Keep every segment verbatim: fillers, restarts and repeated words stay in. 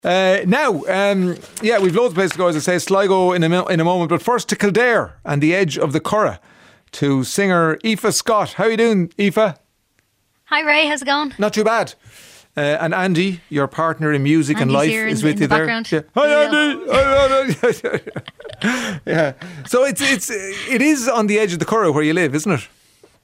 Uh, now, um, yeah, we've loads of places to go, as I say. Sligo in a, in a moment, but first to Kildare and the edge of the Curragh to singer Aoife Scott. How are you doing, Aoife? Hi Ray, how's it going? Not too bad. Uh, and Andy, your partner in music Andy's and life, here is in, with in you the there. background. Yeah. Hi Andy. Yeah. So it's it's it is on the edge of the Curragh where you live, isn't it?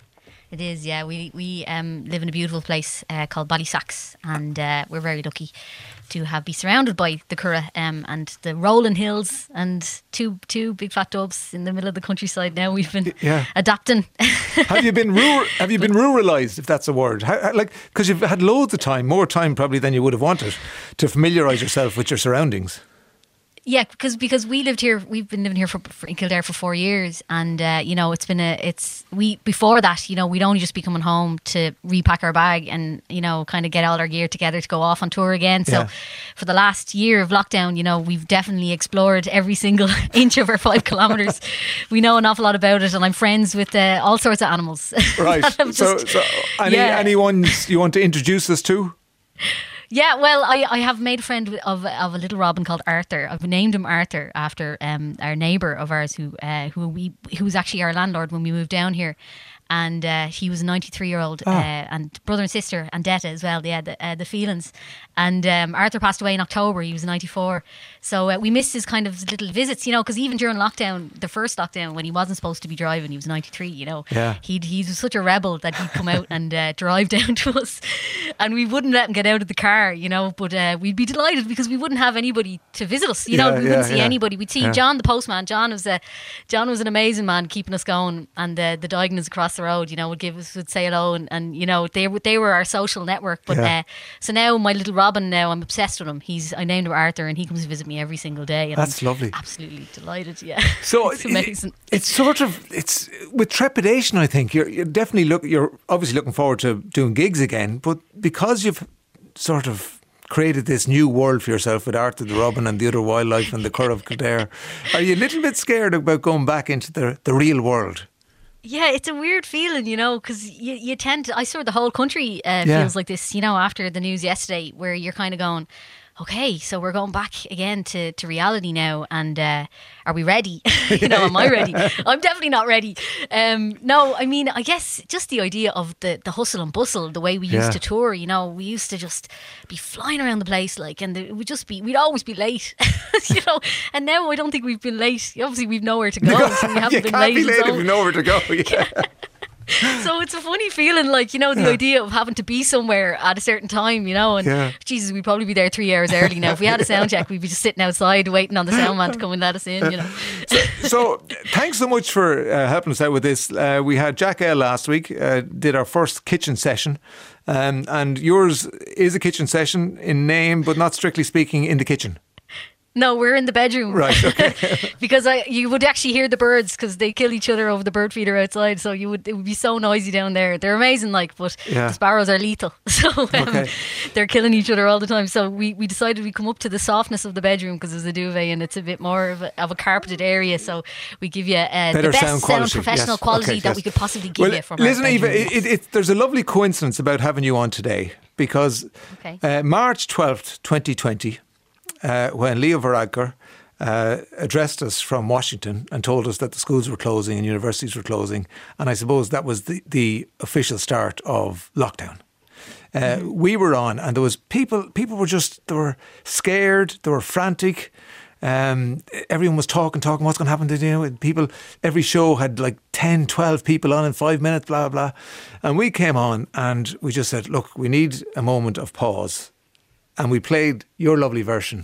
It is, yeah. We we um, live in a beautiful place uh, called Ballysacks, and uh, we're very lucky to have be surrounded by the Curragh um, and the rolling hills and two two big fat doves in the middle of the countryside. Now we've been yeah. adapting. Have you been rural, have you been ruralised, if that's a word? How, how, like, because you've had loads of time, more time probably than you would have wanted, to familiarise yourself with your surroundings. Yeah, because because we lived here, we've been living here for, for in Kildare for four years, and uh, you know it's been a it's we before that, you know, we'd only just be coming home to repack our bag and you know kind of get all our gear together to go off on tour again. So yeah. for the last year of lockdown, you know, we've definitely explored every single inch of our five kilometres. We know an awful lot about it, and I'm friends with uh, all sorts of animals. Right. just, so, so any yeah. any ones you want to introduce us to? Yeah, well, I, I have made a friend of of a little robin called Arthur. I've named him Arthur after um, our neighbour of ours who uh, who we who was actually our landlord when we moved down here. And uh, he was a ninety-three year old oh. uh, and brother and sister and Detta as well. They had the, uh, the feelings. And um, Arthur passed away in October. He was ninety-four. So uh, we missed his kind of little visits, you know, because even during lockdown, the first lockdown, when he wasn't supposed to be driving, he was ninety-three, you know. Yeah. He'd, he was such a rebel that he'd come out and uh, drive down to us. And we wouldn't let him get out of the car, you know, but uh, we'd be delighted because we wouldn't have anybody to visit us. You yeah, know, we yeah, wouldn't see yeah. anybody. We'd see yeah. John, the postman. John was, a, John was an amazing man keeping us going. And uh, the diagonals across the road, you know, would give us, would say hello, and, and you know they they were our social network. But yeah. uh, so now my little Robin, now I'm obsessed with him. He's I named him Arthur, and he comes to visit me every single day. And That's I'm lovely. Absolutely delighted. Yeah. So it's amazing. It, it's sort of it's with trepidation. I think you're, you're definitely look. You're obviously looking forward to doing gigs again, but because you've sort of created this new world for yourself with Arthur the Robin and the other wildlife and the Curragh of Kildare, are you a little bit scared about going back into the the real world? Yeah, it's a weird feeling, you know, because you, you tend to, I saw the whole country uh, yeah. feels like this, you know, after the news yesterday, where you're kind of going, okay, so we're going back again to, to reality now, and uh, are we ready? you know, am I ready? I'm definitely not ready. Um, no, I mean, I guess just the idea of the, the hustle and bustle, the way we used yeah. to tour, you know, we used to just be flying around the place, like, and it would just be, we'd always be late, you know, and now I don't think we've been late. Obviously, we've nowhere to go, so we haven't you been can't late. be late so. if you've nowhere to go. Yeah. So it's a funny feeling, like, you know, the yeah. idea of having to be somewhere at a certain time, you know, and yeah. Jesus, we'd probably be there three hours early now. If we had a sound check, we'd be just sitting outside waiting on the sound man to come and let us in, you know. So, so thanks so much for uh, helping us out with this. Uh, we had Jack L last week, uh, did our first kitchen session, um, and yours is a kitchen session in name, but not strictly speaking in the kitchen. No, we're in the bedroom. Right, okay. Because I, you would actually hear the birds because they kill each other over the bird feeder outside. So you would it would be so noisy down there. They're amazing, like, but yeah. the sparrows are lethal. So um, okay. they're killing each other all the time. So we, we decided we'd come up to the softness of the bedroom because there's a duvet and it's a bit more of a, of a carpeted area. So we give you uh, the best sound, quality. sound professional yes. quality okay, that yes. we could possibly give well, you from listen, our bedroom. Eva, it, it, there's a lovely coincidence about having you on today because okay. uh, March twelfth, twenty twenty, uh, when Leo Varadkar Uh, addressed us from Washington and told us that the schools were closing and universities were closing, and I suppose that was the, the official start of lockdown. Uh, mm-hmm. We were on, and there was people. People were just they were scared. They were frantic. Um, everyone was talking, talking. What's going to happen to you know, people? Every show had like ten, twelve people on in five minutes. Blah blah. And we came on, and we just said, "Look, we need a moment of pause," and we played your lovely version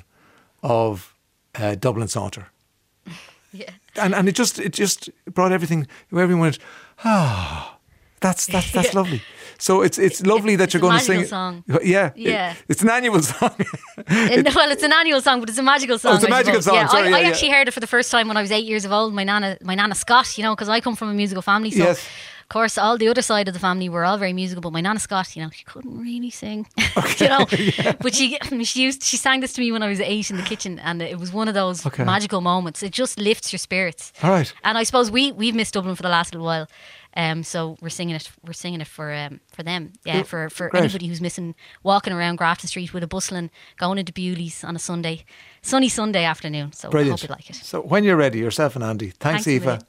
of Uh, Dublin Saunter. Yeah. And and it just it just brought everything. Everyone went, ah, oh, that's that's that's yeah. lovely. So it's it's lovely it's, that it's you're going to sing. It's a magical it. song. Yeah, yeah. It, it's an annual song. it, well, it's an annual song, but it's a magical song. Oh, it's a magical song. Yeah, Sorry, I, yeah, I yeah. actually heard it for the first time when I was eight years of old. My nana, my nana Scott, you know, because I come from a musical family. So yes. Of course, all the other side of the family were all very musical, but my Nana Scott, you know, she couldn't really sing, okay, you know. yeah. But she she used she sang this to me when I was eight in the kitchen, and it was one of those okay. magical moments. It just lifts your spirits. All right. And I suppose we we've missed Dublin for the last little while. Um, so we're singing it. We're singing it for um, for them. Yeah, Oh, for for great. anybody who's missing walking around Grafton Street with a bustling, going into Bewley's on a Sunday, sunny Sunday afternoon. So I Brilliant. hope you like it. So when you're ready, yourself and Andy. Thanks, Thanks a Aoife. million.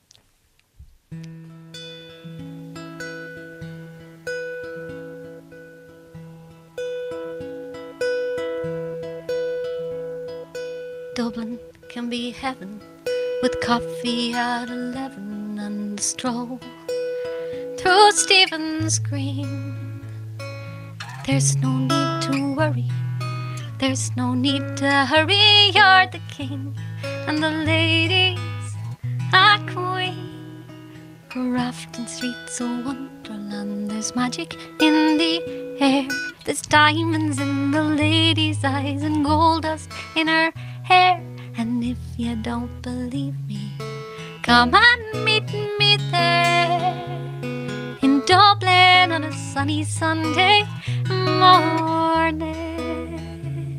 Dublin can be heaven with coffee at eleven and a stroll through Stephen's Green. There's no need to worry, there's no need to hurry. You're the king and the ladies are queen. Grafton Street's a wonderland, there's magic in the air. There's diamonds in the lady's eyes and gold dust in her hair. And if you don't believe me, come and meet me there in Dublin on a sunny Sunday morning.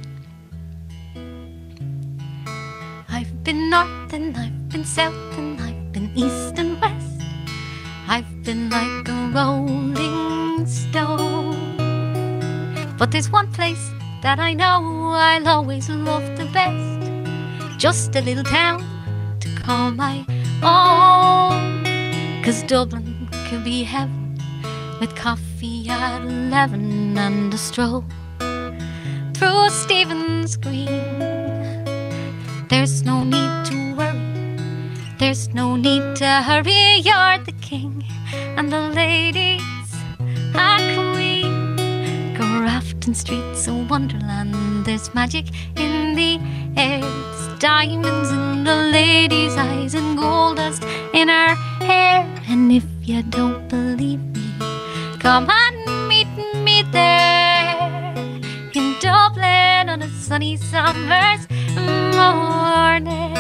I've been north and I've been south and I've been east and west. I've been like a rolling stone. But there's one place that I know I'll always love the best. Just a little town to call my own. 'Cause Dublin could be heaven with coffee at eleven and a stroll through Stephen's Green. There's no need to worry, there's no need to hurry. You're the king and the ladies are queen. Grafton Street's a wonderland, there's magic in the air. There's diamonds in the lady's eyes and gold dust in her hair. And if you don't believe me, come and meet me there in Dublin on a sunny summer's morning.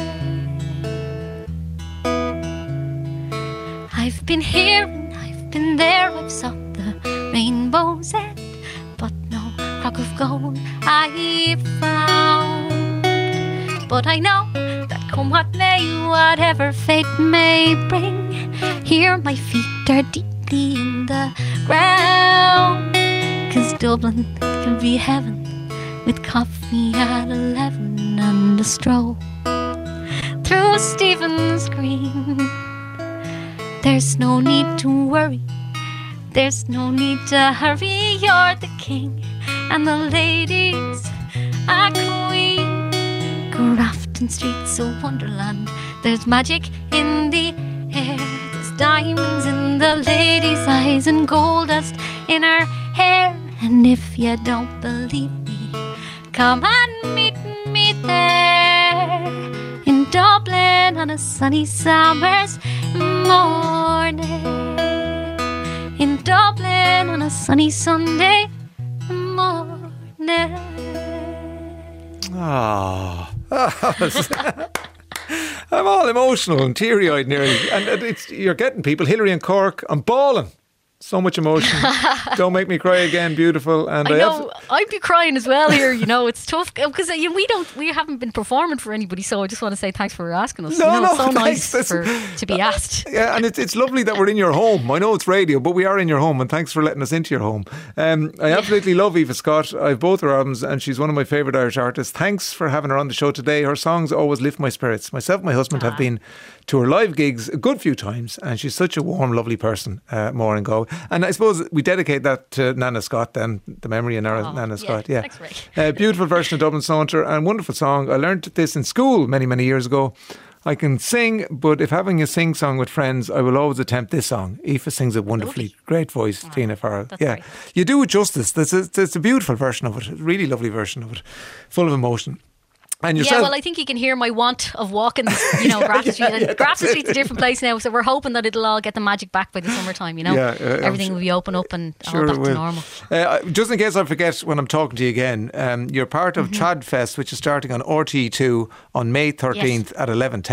I've been here and I've been there, I've sought the rainbow's end, but no rock of gold I found. But I know that come what may, whatever fate may bring, here my feet are deeply in the ground. 'Cause Dublin can be heaven with coffee at eleven and a stroll through Stephen's Green. There's no need to worry, there's no need to hurry. You're the king and the ladies are queen. Grafton Street's a wonderland, there's magic in the air. There's diamonds in the lady's eyes and gold dust in her hair. And if you don't believe me, come and meet me there in Dublin on a sunny summer's morning. In Dublin on a sunny Sunday morning. Ah. I'm all emotional and teary-eyed nearly. And it's, you're getting people. Hillary and Cork, I'm bawling. So much emotion. Don't make me cry again, beautiful. And I I know, have, I'd be crying as well here. You know, it's tough because uh, you know, we don't, we haven't been performing for anybody. So I just want to say thanks for asking us. No, you know, no, it's so thanks. nice for, to be asked. Yeah, and it's it's lovely that we're in your home. I know it's radio, but we are in your home, and thanks for letting us into your home. Um, I absolutely love Aoife Scott. I have both her albums, and she's one of my favourite Irish artists. Thanks for having her on the show today. Her songs always lift my spirits. Myself and my husband Ah. have been to her live gigs a good few times, and she's such a warm, lovely person, uh, Maureen Go. And I suppose we dedicate that to Nana Scott, then, the memory of Nana, Oh, Nana yeah, Scott. Yeah, thanks, Ray. uh, beautiful version of Dublin Saunter and wonderful song. I learned this in school many, many years ago. I can sing, but if having a sing song with friends, I will always attempt this song. Aoife sings it wonderfully. Lovely. Great voice, Tina Farrell. that's Yeah, great. you do it justice. There's a, there's a beautiful version of it, a really lovely version of it, full of emotion. And yourself, Yeah, well, I think you can hear my want of walking, you know, Grafton Street. yeah, yeah, Grafton that's Street's a different place now, so we're hoping that it'll all get the magic back by the summertime, you know. Yeah, uh, I'm Everything sure- will be open up and Sure all it back will. to normal. Uh, just in case I forget when I'm talking to you again, um, you're part of Mm-hmm. Chad Fest, which is starting on R T E two on May thirteenth at eleven ten.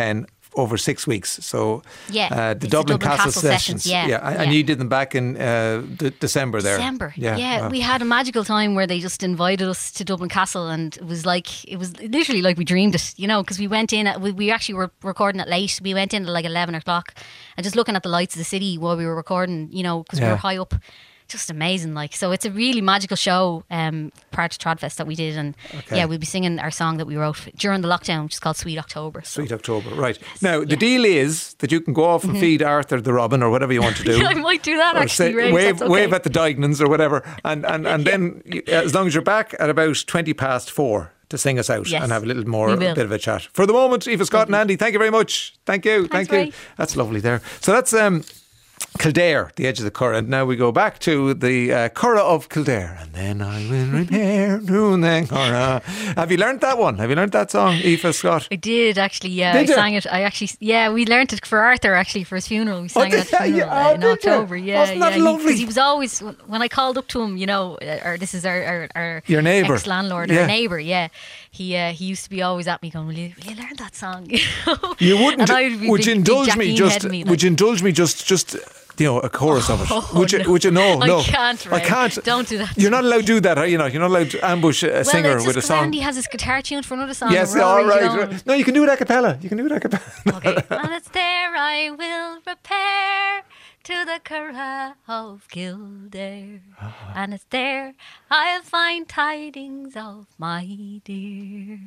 over six weeks. So Yeah, uh, the it's Dublin, Dublin Castle, Castle sessions. sessions, yeah, yeah, and, yeah. and you did them back in uh, d- December there. December. Yeah, yeah. wow. We had a magical time where they just invited us to Dublin Castle, and it was like it was literally like we dreamed it, you know, because we went in. At, we, we actually were recording it late. We went in at like eleven o'clock, and just looking at the lights of the city while we were recording, you know, because Yeah. we were high up. Just amazing, like. So it's a really magical show, um, part of Trodfest that we did, and Okay. yeah, we'll be singing our song that we wrote during the lockdown, which is called Sweet October. So. Sweet October, right. Now, the yeah. Mm-hmm. deal is that you can go off and feed Arthur the robin or whatever you want to do. I might do that Or actually. say- Ray, wave, that's okay. wave at the Diagnons or whatever. And, and, and then, you- as long as you're back at about twenty past four to sing us out Yes, and have a little more, we a will. bit of a chat. For the moment, Aoife Scott and Andy, thank you very much. Thank you. Thanks, thank you. Ray. That's lovely there. So that's um, Kildare, the edge of the Curragh. And now we go back to the uh, Curragh of Kildare. And then I will repair to the Curragh. Have you learnt that one? Have you learnt that song, Aoife Scott? I did actually, yeah. Did I you? sang it. I actually, yeah, we learnt it for Arthur actually for his funeral. We sang Oh, it at did the you? funeral Oh, uh, in did you? October. Yeah, Wasn't that yeah. lovely? Because he, he was always when I called up to him, you know, uh, or this is our our, our Your neighbour. ex landlord, Yeah. our neighbour. Yeah, he uh, he used to be always at me going, "Will you, will you learn that song?" You wouldn't. And I would be Would big- you big indulge me Jacqueline just? head me, Would like. you indulge me just? Just you know, a chorus of it. Oh, would you? no. Would you? No, I no. can't, I Ray. can't. Don't do that. You're not allowed to do that, are you? Not. You're not allowed to ambush a Well, singer it's with a just 'cause song. Andy has his guitar tuned for another song. Yes, and we're all already right, going. right. No, you can do it a cappella. You can do it a cappella. Okay. And it's there I will repair to the Curragh of Kildare. And it's there I'll find tidings of my dear.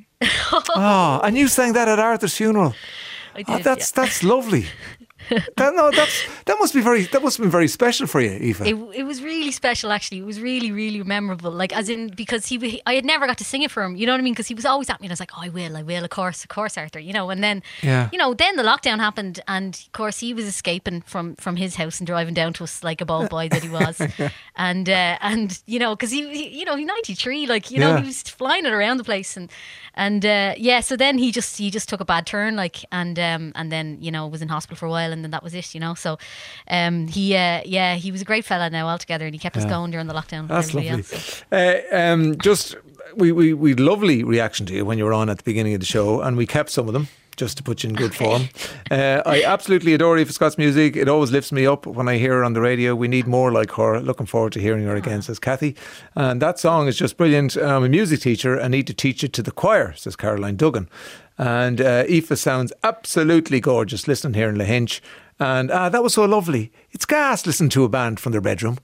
Oh, and you sang that at Arthur's funeral. I did, Oh, that's yeah. that's lovely. that, no, that's that must be very that must have been very special for you, Aoife. It, it was really special, actually. It was really, really memorable. Like, as in, because he, he I had never got to sing it for him. You know what I mean? Because he was always at me, and I was like, "Oh, I will, I will, of course, of course, Arthur." You know, and then, Yeah. you know, then the lockdown happened, and of course, he was escaping from from his house and driving down to us like a bald boy that he was, and uh, and you know, because he, he, you know, he's ninety-three, like you know, Yeah. he was flying it around the place, and and uh, yeah, so then he just he just took a bad turn, like, and um, and then you know was in hospital for a while, and then that was it, you know. So, um, he uh, yeah, he was a great fella now altogether, and he kept us going during the lockdown. with That's everybody lovely. else. Uh, um, just we we we lovely reaction to you when you were on at the beginning of the show, and we kept some of them just to put you in good form. Uh, I absolutely adore Aoife Scott's music. It always lifts me up when I hear her on the radio. We need more like her. Looking forward to hearing her again, says Kathy. And that song is just brilliant. I'm a music teacher. I need to teach it to the choir, says Caroline Duggan. And uh, Aoife sounds absolutely gorgeous listening here in Lahinch. And ah, that was so lovely. It's gas listening to a band from their bedroom.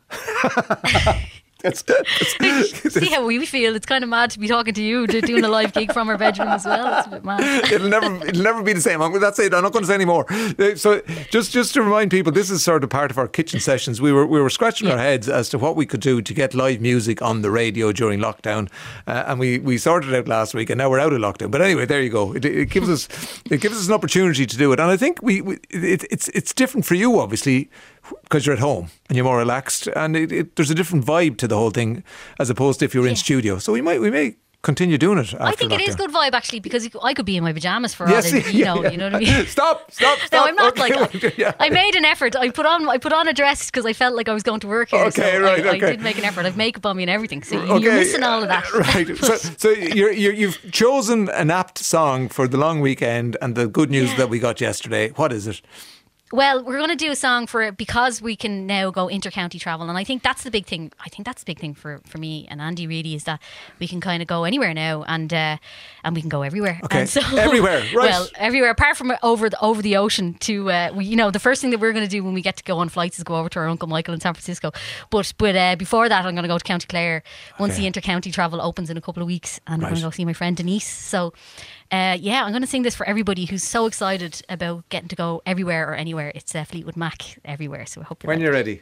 That's, that's, See how we feel. It's kind of mad to be talking to you, to doing a live gig from our bedroom as well. It's a bit mad. it'll never it'll never be the same. I'm, that's it. I'm not going to say any more. Uh, So just just to remind people, this is sort of part of our kitchen sessions. We were we were scratching Yeah. our heads as to what we could do to get live music on the radio during lockdown, uh, and we, we sorted it out last week, and now we're out of lockdown. But anyway, there you go. It, it gives us it gives us an opportunity to do it, and I think we, we it, it's it's different for you, obviously, because you're at home and you're more relaxed, and it, it, there's a different vibe to the whole thing as opposed to if you're in Yeah. studio. So we might we may continue doing it after I think it is lockdown. good vibe actually, because I could be in my pajamas for Yes, all the, you yeah, know, yeah. you know what I mean. Stop! Stop! Stop! No, I'm not Okay, like I, yeah. I made an effort. I put on I put on a dress because I felt like I was going to work here. Okay, so right, I, okay. I did make an effort. I've makeup on me and everything. So Okay, you're missing all of that. uh, Right. So, so you're, you're, you've chosen an apt song for the long weekend and the good news Yeah. that we got yesterday. What is it? Well, we're going to do a song for it because we can now go inter-county travel, and I think that's the big thing. I think that's the big thing for, for me and Andy really, is that we can kind of go anywhere now, and uh, and we can go everywhere. Okay, And so, everywhere, right. Well, everywhere apart from over the over the ocean to uh, we, you know, the first thing that we're going to do when we get to go on flights is go over to our Uncle Michael in San Francisco. But but uh, before that, I'm going to go to County Clare once Okay. the inter-county travel opens in a couple of weeks, and I'm Right. going to go see my friend Denise. So. Uh, yeah, I'm going to sing this for everybody who's so excited about getting to go everywhere or anywhere. It's uh, Fleetwood Mac everywhere, so I hope you When like you're it. ready.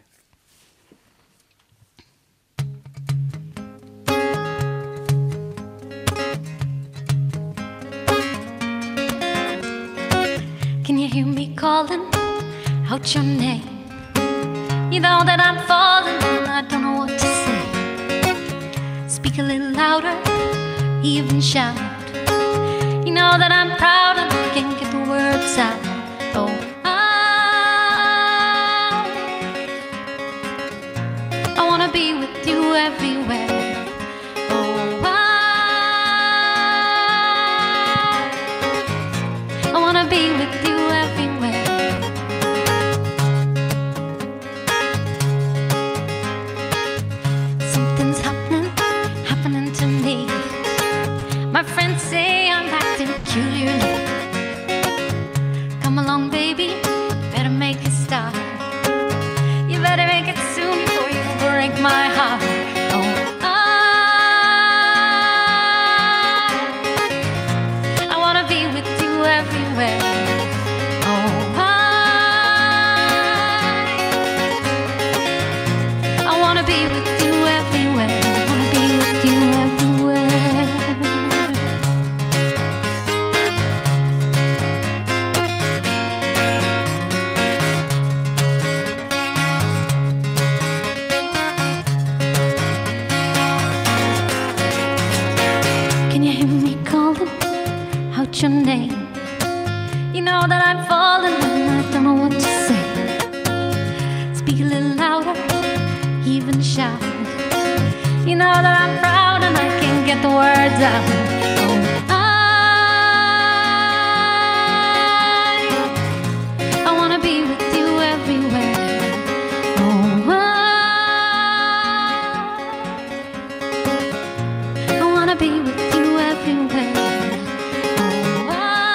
Can you hear me calling out your name? You know that I'm falling and I don't know what to say. Speak a little louder, even shout. You know that I'm proud and I can't get the words out. Oh, I, I wanna be with you everywhere. Oh, I, I wanna be with you friends say I'm acting peculiarly. Come along, baby, better make a start. You better make it soon before you break my heart. Oh, I, I wanna be with you everywhere. Oh, I, I wanna be with you everywhere. I wanna be with you everywhere. Can you hear me calling out your name? You know that I'm falling and I don't know what to say. Speak a little louder, even shout. You know that I'm proud and I can't get the words out. Oh, I, I wanna be with you everywhere. Oh, I, I wanna be with you everywhere. Oh,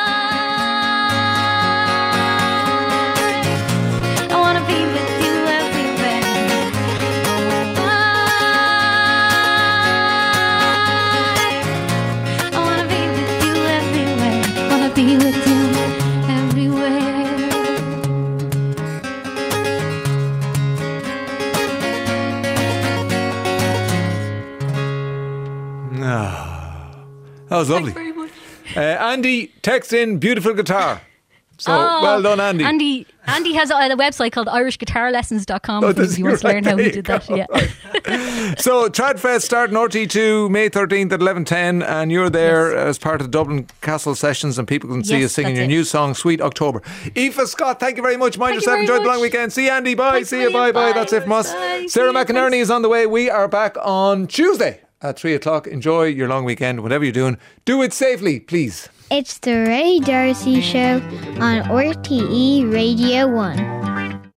I, I wanna be with you everywhere. Oh, I, I wanna be with you everywhere. Wanna be with you everywhere. Ah, that was lovely. Thanks very much. Uh, Andy, text in beautiful guitar. So Oh, well done, Andy. Andy Andy has a, a website called irish guitar lessons dot com Oh, if does he he? wants to Right, learn how there he you did that. go. Yeah. So Tradfest starting R T two May thirteenth at eleven ten, and you're there Yes. as part of the Dublin Castle sessions, and people can see Yes, you singing that's your it. new song Sweet October. Aoife Scott, thank you very much. Mind Thank you yourself, very enjoy the much. long weekend. See you, Andy, bye. Thanks See a you, bye million. bye. Bye. That's it from us. Bye. Sarah See you. McInerney Thanks. is on the way. We are back on Tuesday at three o'clock. Enjoy your long weekend, whatever you're doing. Do it safely, please. It's the Ray Darcy Show on R T E Radio one.